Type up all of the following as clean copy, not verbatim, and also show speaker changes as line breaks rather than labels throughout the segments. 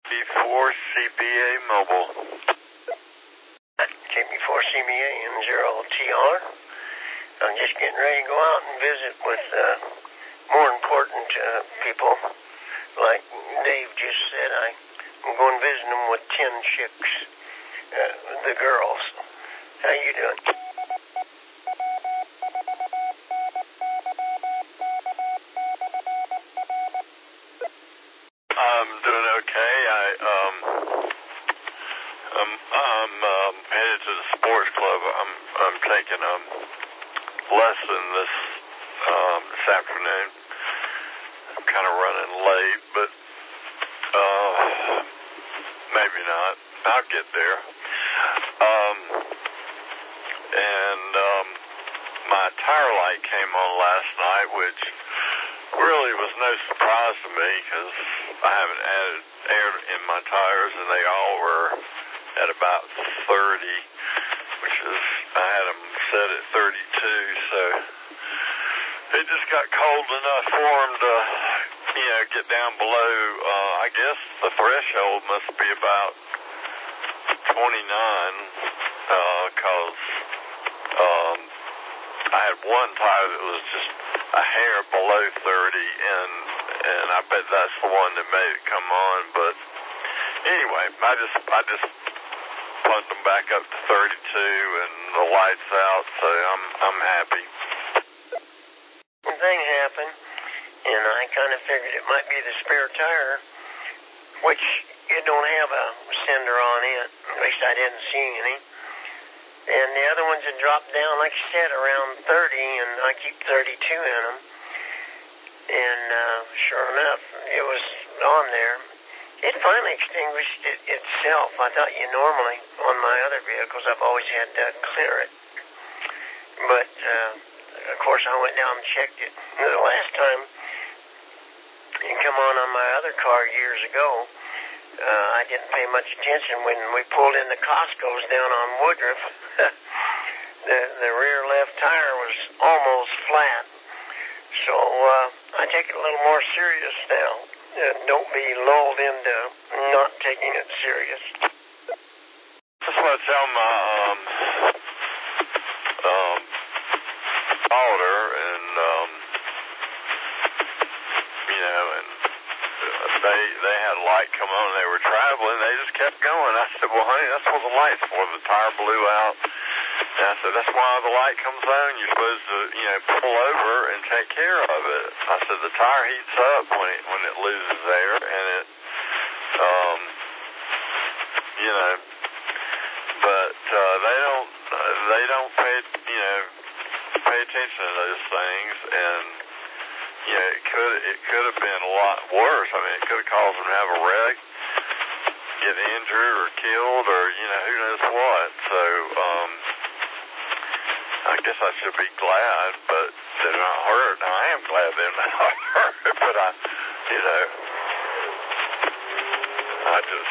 KB4 CBA Mobile.
KB4 CBA M0TR. I'm just getting ready to go out and visit with more important people. Like Dave just said, I'm going to visit them with 10 chicks, the girls. How you doing?
I'm doing okay. I'm headed to the sports club. I'm taking a lesson this afternoon. I'm kind of running late, but maybe not. I'll get there. My tire light came on last night, which really was no surprise to me because I haven't added air in my tires, and they all were at about 30, which is, I had them set at 32, so it just got cold enough for them to, get down below, I guess the threshold must be about 29, because I had one tire that was just a hair below 30, and I bet that's the one that made it come on. But anyway, I just pumped them back up to 32, and the light's out, so I'm happy.
One thing happened, and I kind of figured it might be the spare tire, which it don't have a sender on it. At least I didn't see any. And the other ones had dropped down, like you said, around 30, and I keep 32 in them. And sure enough, it was on there. It finally extinguished itself. I thought you normally, on my other vehicles, I've always had to clear it. But, of course, I went down and checked it. The last time it come on my other car years ago, I didn't pay much attention when we pulled into Costco's down on Woodruff. The rear left tire was almost flat. So I take it a little more serious now. Don't be lulled into not taking it serious.
That's what I tell my daughter, and they had a light come on, and they were traveling. They just kept going. I said, well, honey, that's what the light's for. The tire blew out. And I said, that's why the light comes on. You're supposed to, pull over and take care of it. I said, the tire heats up when it loses air, and it, but they don't pay attention to those things, and it could have been a lot worse. I mean, it could have caused them to have a wreck, get injured or killed, or who knows what. So I guess I should be glad, but they're not hurt. Now, I am glad they're not hurt, but I just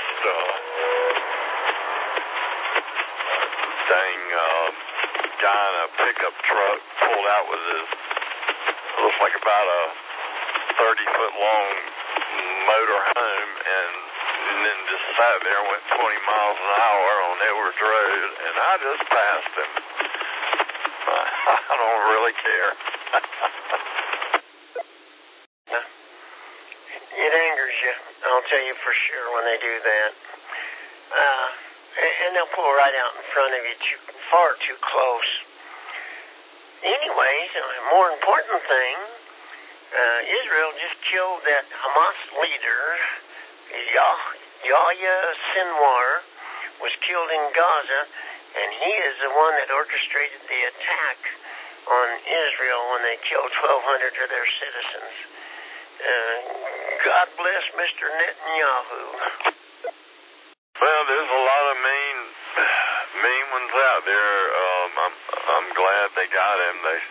dang guy in a pickup truck pulled out with his, looks like about a 30-foot long motor home, and then just sat there and went 20 miles an hour on Edwards Road, and I just passed him. I don't really care.
It angers you, I'll tell you for sure, when they do that. And they'll pull right out in front of you far too close. Anyways, a more important thing, Israel just killed that Hamas leader, Yahya Sinwar, was killed in Gaza, and he is the one that orchestrated the attack on Israel when they killed 1,200 of their citizens. God bless Mr. Netanyahu.
Well, there's a lot of mean ones out there. I'm glad they got him.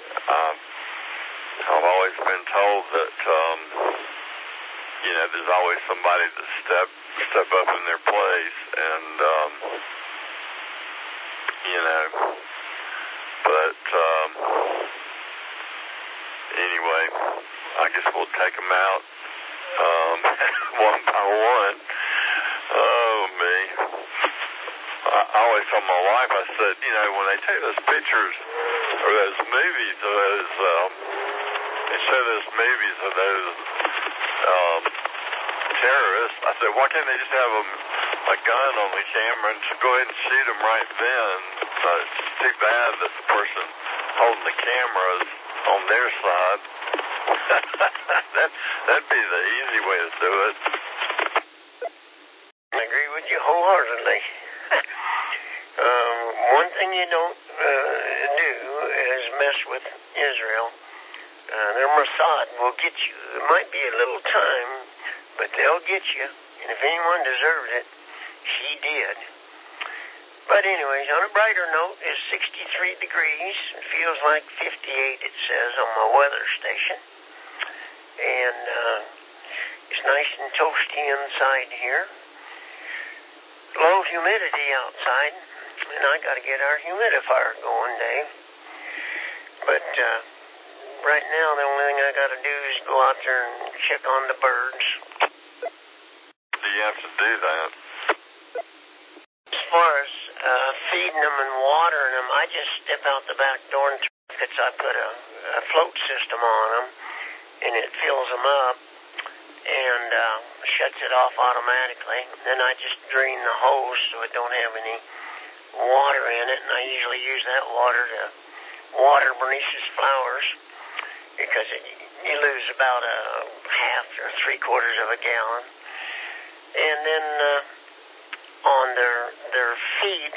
I've always been told that there's always somebody to step up in their place, and but anyway, I guess we'll take them out one by one. told my wife, I said, you know, when they take those pictures or those movies of those, they show those movies of those terrorists, I said, why can't they just have a gun on the camera and just go ahead and shoot them right then? It's just too bad that the person holding the camera is on their side. That'd be the easy way to do it.
I agree with you wholeheartedly. One thing you don't do is mess with Israel. Their Mossad will get you. It might be a little time, but they'll get you. And if anyone deserved it, he did. But anyways, on a brighter note, it's 63 degrees. It feels like 58, it says, on my weather station. And it's nice and toasty inside here. Low humidity outside. And I got to get our humidifier going, Dave. But right now, the only thing I got to do is go out there and check on the birds.
Do you have to do that?
As far as feeding them and watering them, I just step out the back door and I put a float system on them, and it fills them up and shuts it off automatically. Then I just drain the hose so it don't have any water in it, and I usually use that water to water Bernice's flowers because you lose about a half or 3/4 of a gallon. And then on their feed,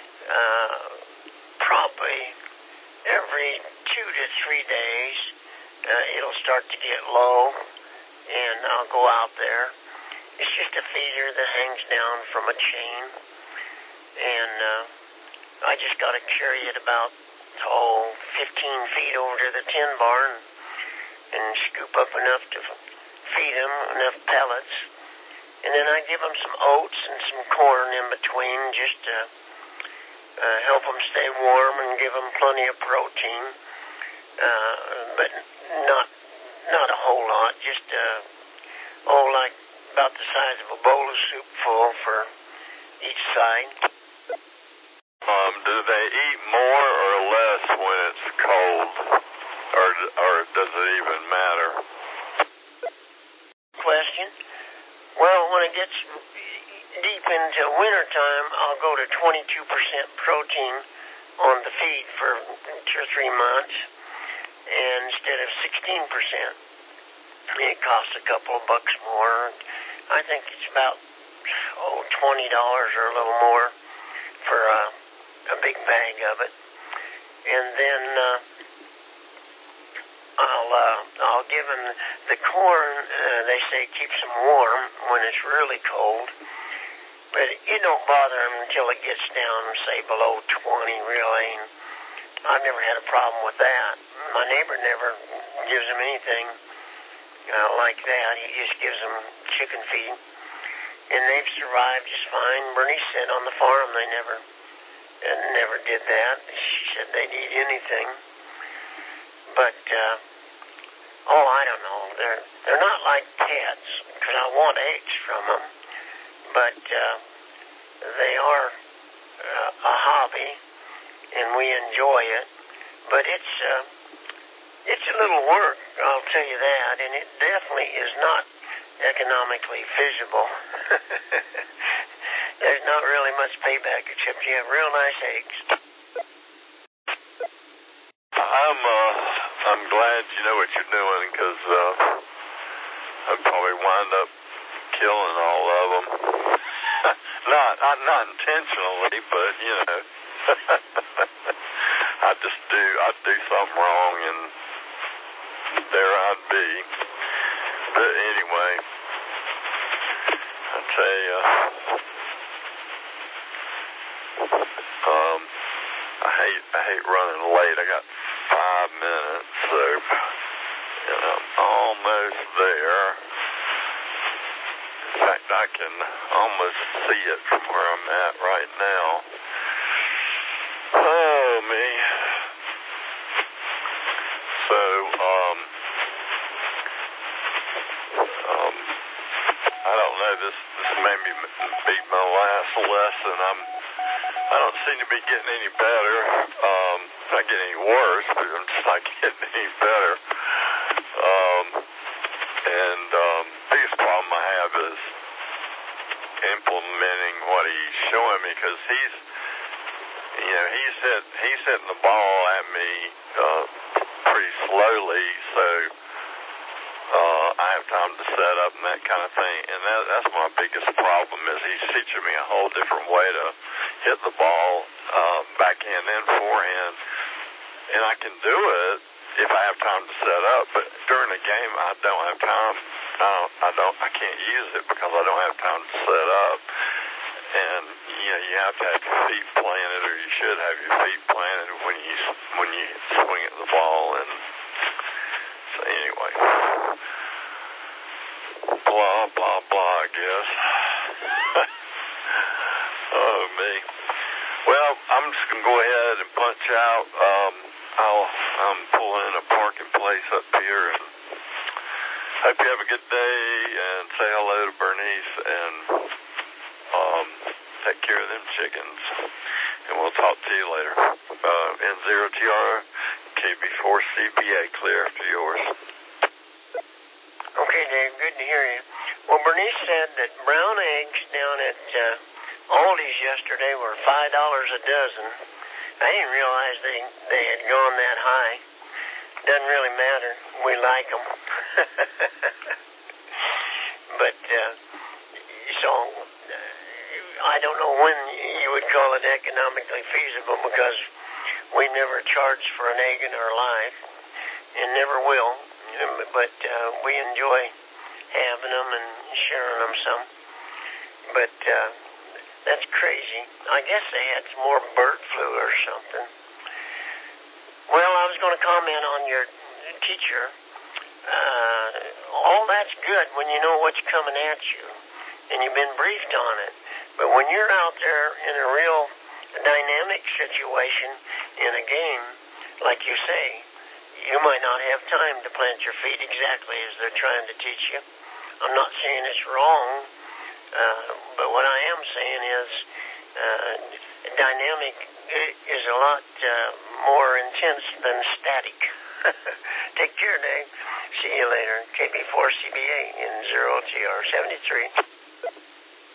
probably every 2 to 3 days, it'll start to get low, and I'll go out there. It's just a feeder that hangs down from a chain, and I just got to carry it about 15 feet over to the tin barn and scoop up enough to feed them, enough pellets. And then I give them some oats and some corn in between just to help them stay warm and give them plenty of protein. But not a whole lot, just like about the size of a bowl of soup full for each side.
Do they eat more or less when it's cold, or does it even matter?
Question. Well, when it gets deep into wintertime, I'll go to 22% protein on the feed for 2 or 3 months, and instead of 16%. It costs a couple of bucks more. I think it's about $20 or a little more for a big bag of it. And then I'll give them the corn. They say keeps them warm when it's really cold, but it don't bother them until it gets down, say, below 20, really. And I've never had a problem with that. My neighbor never gives them anything like that. He just gives them chicken feed, and they've survived just fine. Bernice said on the farm they never did that. She said they'd eat anything, but I don't know. They're not like pets because I want eggs from them, but they are a hobby, and we enjoy it. But it's a little work, I'll tell you that, and it definitely is not economically feasible. There's not really much payback except you have real nice eggs.
I'm glad you know what you're doing, because I'd probably wind up killing all of them. not intentionally, but you know, I'd do something wrong, and there I'd be. But anyway, I tell you, I hate running late. I got 5 minutes, so and I'm almost there. In fact, I can almost see it from where I'm at right now. Oh, me. So, I don't know, this may be my last lesson. I don't seem to be getting any better. Not getting any worse, but I'm just not getting any better. Biggest problem I have is implementing what he's showing me, because he's hitting the ball at me pretty slowly, so I have time to set up and that kind of thing. And that's my biggest problem, is he's teaching me a whole different way to hit the ball, backhand and forehand. And I can do it if I have time to set up, but during the game I don't have time. I can't use it because I don't have time to set up. And you have to have your feet planted, or you should have your feet planted when you swing at the ball. And so anyway, blah blah blah, I guess. Oh me. Well, I'm just gonna go ahead and punch out. I'm pulling a parking place up here, and hope you have a good day, and say hello to Bernice, and take care of them chickens, and we'll talk to you later. N0TR, KB4CBA, clear after yours.
Okay, Dave, good to hear you. Well, Bernice said that brown eggs down at Aldi's yesterday were $5 a dozen. I didn't realize they had gone that high. Doesn't really matter. We like them. But, so, I don't know when you would call it economically feasible, because we never charged for an egg in our life, and never will. But we enjoy having them and sharing them some. But that's crazy. I guess they had some more bird flu or something. Well, I was going to comment on your teacher. All that's good when you know what's coming at you and you've been briefed on it. But when you're out there in a real dynamic situation in a game, like you say, you might not have time to plant your feet exactly as they're trying to teach you. I'm not saying it's wrong, but what I am saying is dynamic is a lot more intense than static. Take care, Dave. See you later. KB4CBA in 0TR 73.